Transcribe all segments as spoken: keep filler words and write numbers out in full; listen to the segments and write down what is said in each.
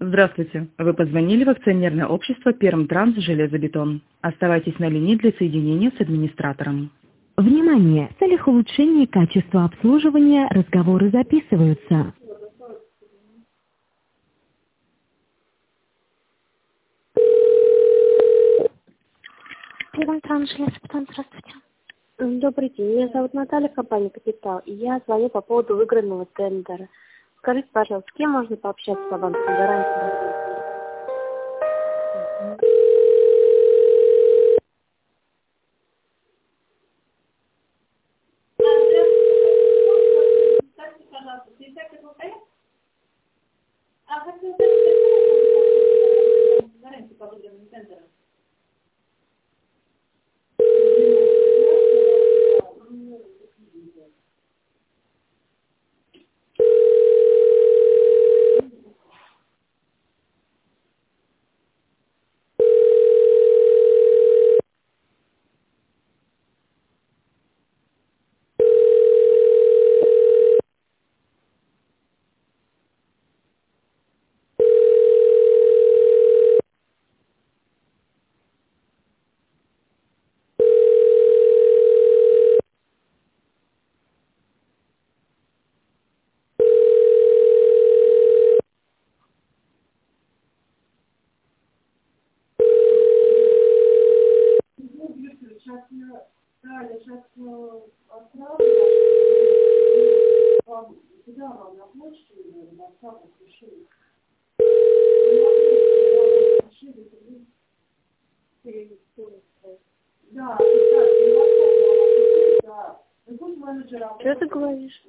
Здравствуйте. Вы позвонили в акционерное общество «Пермтранс Железобетон». Оставайтесь на линии для соединения с администратором. Внимание! В целях улучшения качества обслуживания разговоры записываются. Пермтранс Железобетон, здравствуйте. Добрый день, меня зовут Наталья, компания «Капитал», и я звоню по поводу выигранного тендера. Скажите, пожалуйста, с кем можно пообщаться по банковской гарантии? Что ты говоришь?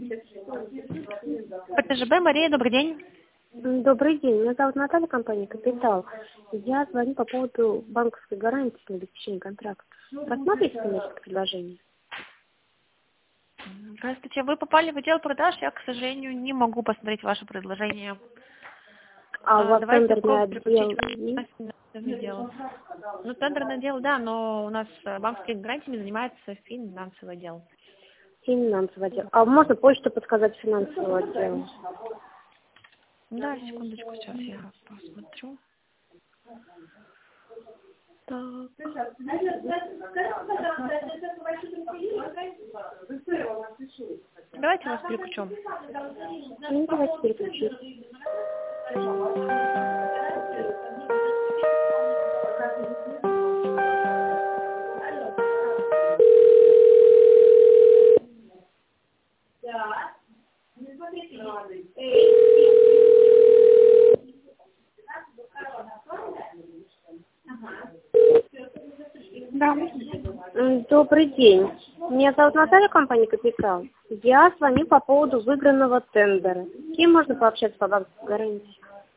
ПТЖБ, Мария, добрый день. Добрый день, меня зовут Наталья, компания «Капитал». Я звоню по поводу банковской гарантии на обеспечение контракта. Посмотрите коммерческое предложение. Здравствуйте, вы попали в отдел продаж, я, к сожалению, не могу посмотреть ваше предложение. А у вас Давайте тендерный переключить отдел вас есть? на отдел. Ну, тендерное дело, да, но у нас банковскими гарантиями занимается финансовый отдел. Финансовый отдел. А можно почту подсказать финансового отдела? Да, секундочку, сейчас я посмотрю. Так. Давайте вас переключу. Ну, давайте переключить. Да. Добрый день. Меня зовут Наталья, компания «Капитал». Я звоню по поводу выигранного тендера. С кем можно пообщаться по банковской гарантии?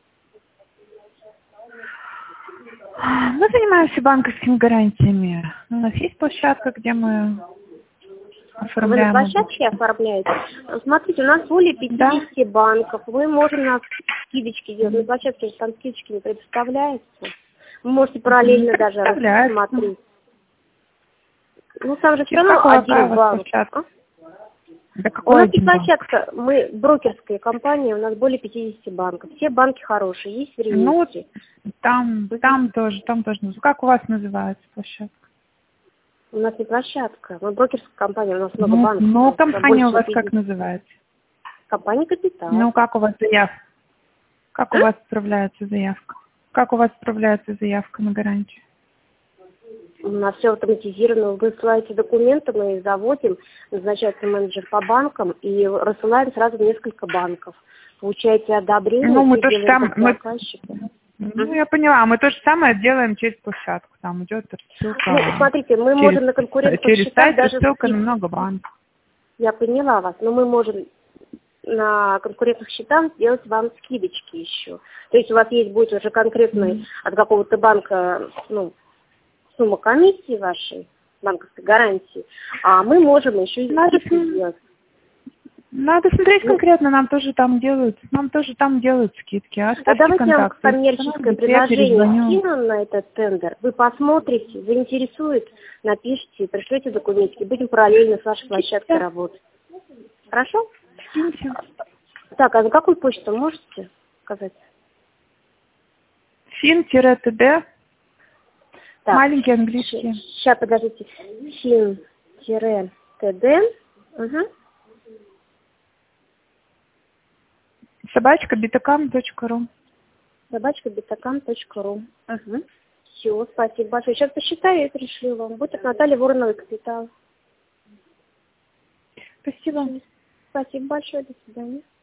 Мы занимаемся банковскими гарантиями. У нас есть площадка, где мы оформляем. Вы на площадке оформляете? Смотрите, у нас более пятидесяти да. банков. Мы можем на скидочки делать. На площадке там скидочки не предоставляются. Вы можете параллельно не даже рассмотреть. Ну, там же все равно один банк. А? Да У нас есть банк? площадка, мы брокерская компания, у нас более пятидесяти банков. Все банки хорошие, есть временности. Ну, там, там тоже, там тоже. Как у вас называется площадка? У нас не площадка, мы брокерская компания, у нас много ну, банков. Ну, компания у вас пятидесяти. как называется? Компания «Капитал». Ну, как у вас заявка? Как а? у вас отправляется заявка? Как у вас отправляется заявка на гарантию? У нас все автоматизировано. Вы высылаете документы, мы их заводим, назначается менеджер по банкам и рассылаем сразу в несколько банков. Получаете одобрение, ну, мы все то же самое, мы... Ну, mm-hmm. я поняла, мы то же самое делаем через площадку. Там идет ссылка. Ну, смотрите, мы через, можем на конкурентных через счетах сайт даже... ссылка на много банков. Я поняла вас, но мы можем на конкурентных счетах сделать вам скидочки еще. То есть у вас есть будет уже конкретный mm-hmm. от какого-то банка, ну, сумма комиссии вашей, банковской гарантии, а мы можем еще и скидку сделать. Надо смотреть конкретно, нам тоже там делают, нам тоже там делают скидки. А, а давайте я вам контакт, коммерческое предложение скину на этот тендер. Вы посмотрите, заинтересует, напишите, пришлете документики, будем параллельно с вашей площадкой работать. Хорошо? Скиньте. Так, а на какую почту можете сказать? Фин-ТД. Так, Маленький английский. Сейчас, подождите. Фин-ТД. Угу. Собачка битакам точка ру. Собачка битакам точка ру. Угу. Все, спасибо большое. Сейчас посчитаю и пришлю вам. Будет от Натальи Вороновой капитал. Спасибо. Спасибо большое. До свидания.